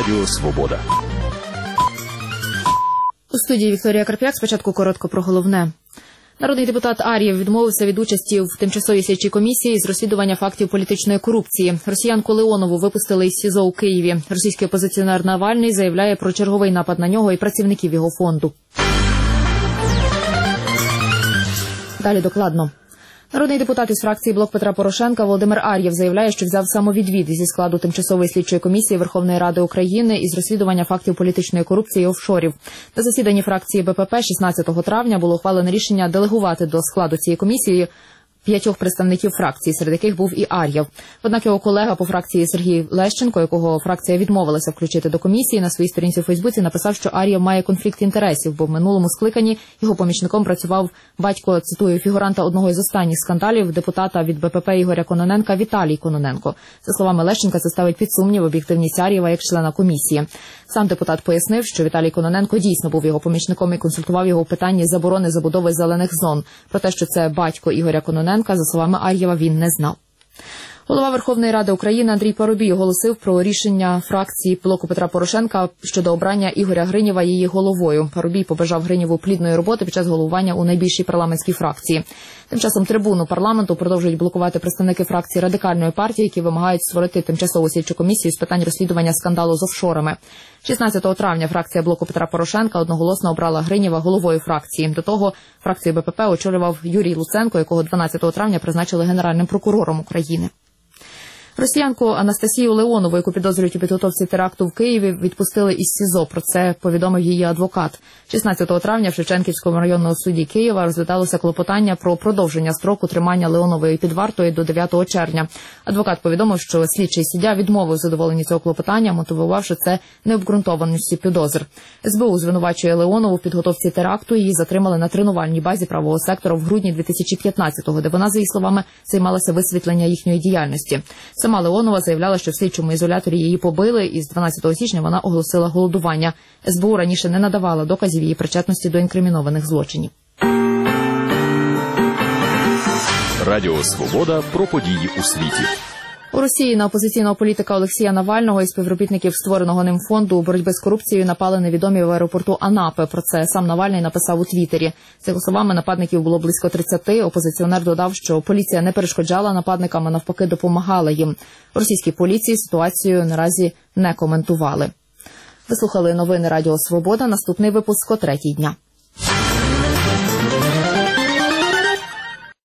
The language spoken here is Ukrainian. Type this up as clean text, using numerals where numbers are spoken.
Радіо Свобода. У студії Вікторія Карп'як. Спочатку коротко про головне. Народний депутат Ар'єв відмовився від участі в тимчасовій слідчій комісії з розслідування фактів політичної корупції. Росіянку Леонову випустили із СІЗО у Києві. Російський опозиціонер Навальний заявляє про черговий напад на нього і працівників його фонду. Далі докладно. Народний депутат із фракції «Блок Петра Порошенка» Володимир Ар'єв заявляє, що взяв самовідвід зі складу Тимчасової слідчої комісії Верховної Ради України із розслідування фактів політичної корупції і офшорів. На засіданні фракції БПП 16 травня було ухвалене рішення делегувати до складу цієї комісії 5 представників фракції, серед яких був і Ар'єв. Однак його колега по фракції Сергій Лещенко, якого фракція відмовилася включити до комісії, на своїй сторінці у Фейсбуці написав, що Ар'єв має конфлікт інтересів, бо в минулому скликанні його помічником працював батько, цитую, фігуранта одного із останніх скандалів, депутата від БПП Ігоря Кононенка Віталій Кононенко. За словами Лещенка, це ставить під сумнів об'єктивність Ар'єва як члена комісії. Сам депутат пояснив, що Віталій Кононенко дійсно був його помічником і консультував його у питанні заборони забудови зелених зон. Про те, що це батько Ігоря Кононенка, за словами Ар'єва, він не знав. Голова Верховної Ради України Андрій Парубій оголосив про рішення фракції «Блоку Петра Порошенка» щодо обрання Ігоря Гриніва її головою. Парубій побажав Гриніву плідної роботи під час головування у найбільшій парламентській фракції. Тим часом трибуну парламенту продовжують блокувати представники фракції Радикальної партії, які вимагають створити тимчасову слідчу комісію з питань розслідування скандалу з офшорами. 16 травня фракція «Блоку Петра Порошенка» одноголосно обрала Гриніва головою фракції. До того фракцію БПП очолював Юрій Луценко, якого 12 травня призначили Генеральним прокурором України. Росіянку Анастасію Леонову, яку підозрюють у підготовці теракту в Києві, відпустили із СІЗО. Про це повідомив її адвокат. 16 травня в Шевченківському районному суді Києва розглядалося клопотання про продовження строку тримання Леонової під вартою до 9 червня. Адвокат повідомив, що слідчий суддя відмовив задоволенні цього клопотання, мотивувавши це необґрунтованістю підозр. СБУ звинувачує Леонову в підготовці теракту. Її затримали на тренувальній базі правого сектору в грудні 2015-го, де вона, за її словами, займалася висвітлення їхньої діяльності. Сама Леонова заявляла, що в слідчому ізоляторі її побили, і з 12 січня вона оголосила голодування. СБУ раніше не надавала доказів її причетності до інкримінованих злочинів. Радіо Свобода про події у світі. У Росії на опозиційного політика Олексія Навального і співробітників створеного ним фонду боротьби з корупцією напали невідомі в аеропорту Анапи. Про це сам Навальний написав у Твіттері. За його словами, нападників було близько 30. Опозиціонер додав, що поліція не перешкоджала нападникам, а навпаки допомагала їм. У російській поліції ситуацію наразі не коментували. Ви слухали новини Радіо Свобода. Наступний випуск о 3:00 дня.